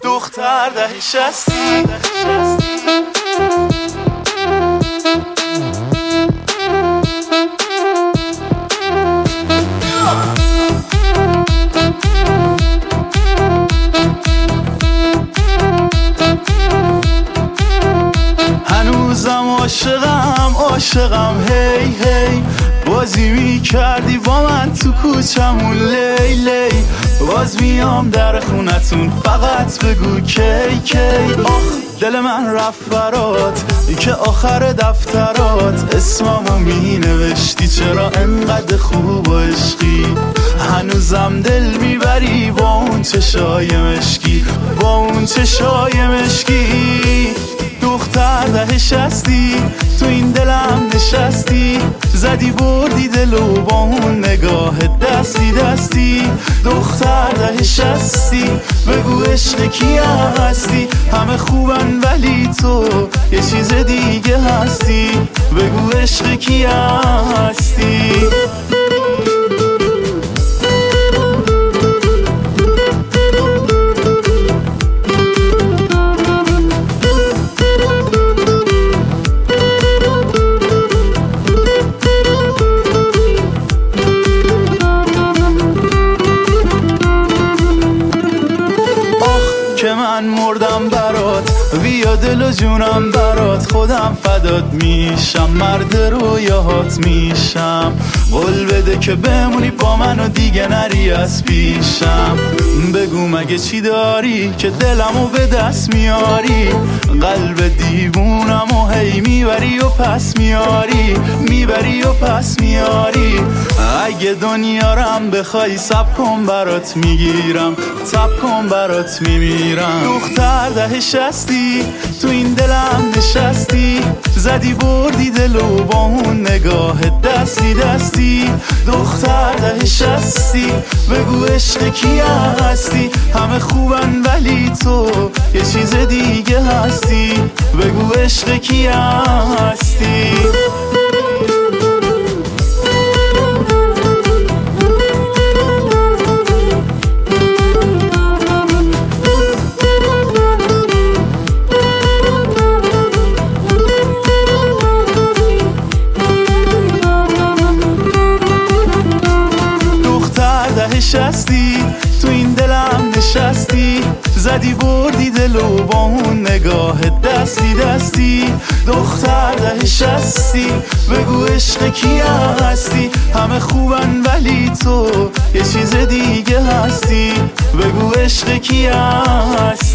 دختر ده شستی. هنوزم عاشقم هی هی، بازی می کردی با من تو کوچمون لیلی. باز میام در خونتون فقط بگو کی کی. آخ دل من رفت برات که آخر دفترات اسممو می نوشتی، چرا انقدر خوب و عشقی؟ هنوزم دل میبری با اون چشای مشکی، با اون چشای مشکی. دختر ده شستی، تو این دلم نشستی، زدی بردی دلو با اون نگاه دستی دستی. دختر ده شستی، بگو عشق کی هستی؟ همه خوبن ولی تو یه چیز دیگه هستی، بگو عشق کی هستی؟ که من مردم برات، بیا دل و جونم برات، خودم فدات میشم، مرد رویاهات میشم. قول بده که بمونی با من و دیگه نری از پیشم. بگو مگه چی داری که دلمو به دست میاری؟ قلب دیوونم و هی میبری و پس میاری، میبری و پس میاری. اگه دنیا رم بخوای سب کن برات میگیرم، سب کن برات میمیرم. دختر ده شستی، تو این دلم نشستی، زدی بردی دلو با اون نگاه دستی دستی. دختر ده شستی، بگو عشق کی هستی؟ همه خوبن ولی تو یه چیز دیگه هستی، بگو عشق کی هستی؟ نشستی، تو این دلم نشستی، زدی بردی دلو با اون نگاه دستی دستی. دختر ده شستی، بگو عشق کی هستی؟ همه خوبن ولی تو یه چیز دیگه هستی، بگو عشق کی هستی؟